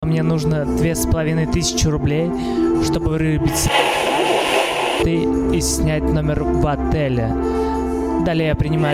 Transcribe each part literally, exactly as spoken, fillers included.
Мне нужно две с половиной тысячи рублей, чтобы вырубить ты и снять номер в отеле. Далее я принимаю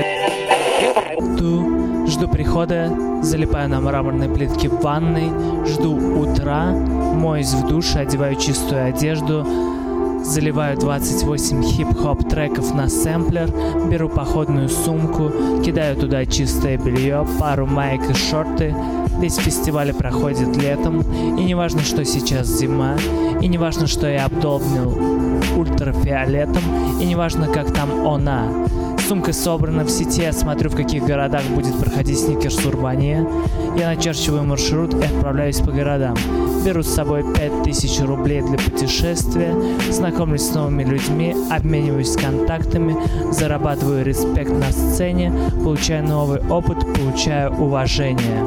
ту, жду прихода, залипаю на мраморной плитке в ванной, жду утра, моюсь в душе, одеваю чистую одежду, заливаю двадцать восемь хип-хоп треков на сэмплер, беру походную сумку, кидаю туда чистое белье, пару майк и шорты. Весь фестиваль проходит летом, и не важно, что сейчас зима, и не важно, что я обдолбнил ультрафиолетом, и не важно, как там она. Сумка собрана в сети, я смотрю, в каких городах будет проходить Сникерс Урбания. Я начерчиваю маршрут и отправляюсь по городам. Беру с собой пять тысяч рублей для путешествия, знакомлюсь с новыми людьми, обмениваюсь контактами, зарабатываю респект на сцене, получаю новый опыт, получаю уважение.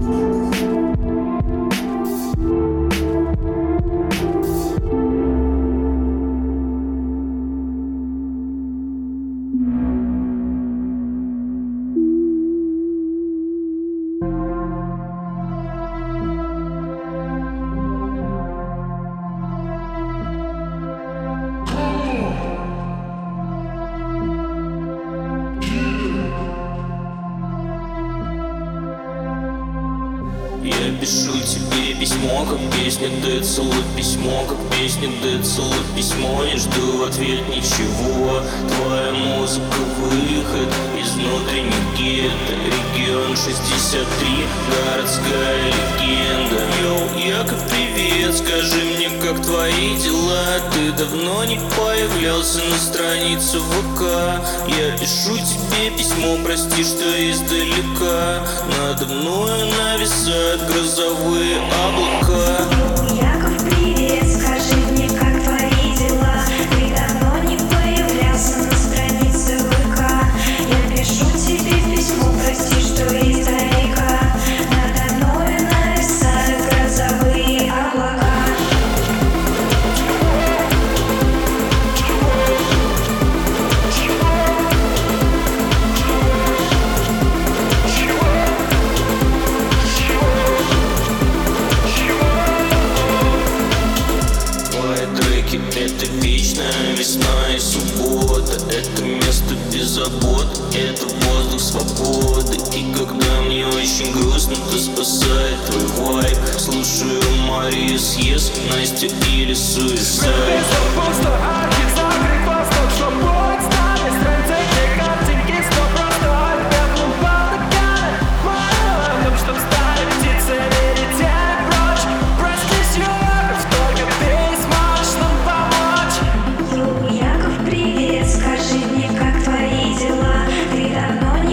Я пишу тебе письмо, как песня, ты целуй письмо, как песня, ты целуй письмо. Не жду в ответ ничего. Твоя музыка выход из внутренних гетто. Регион шестьдесят три, городская легенда. Йоу, Яков, привет, скажи мне, как твои дела? Ты давно не появлялся на странице ВК. Я пишу тебе письмо, прости, что издалека. Надо мною нависают грозовые облака. Яков, привет, скажи мне, как твои дела? Ты давно не появлялся на странице ВК. Я пишу тебе письмо, прости, что издалека. Надо мною нависают грозовые облака. Это вечная весна и суббота. Это место без забот, это воздух свободы. И когда мне очень грустно, то спасает твой вайб. Слушаю Марию Съезд, Настю или Суицид.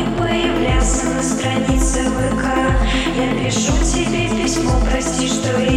Я пишу тебе письмо, прости, что я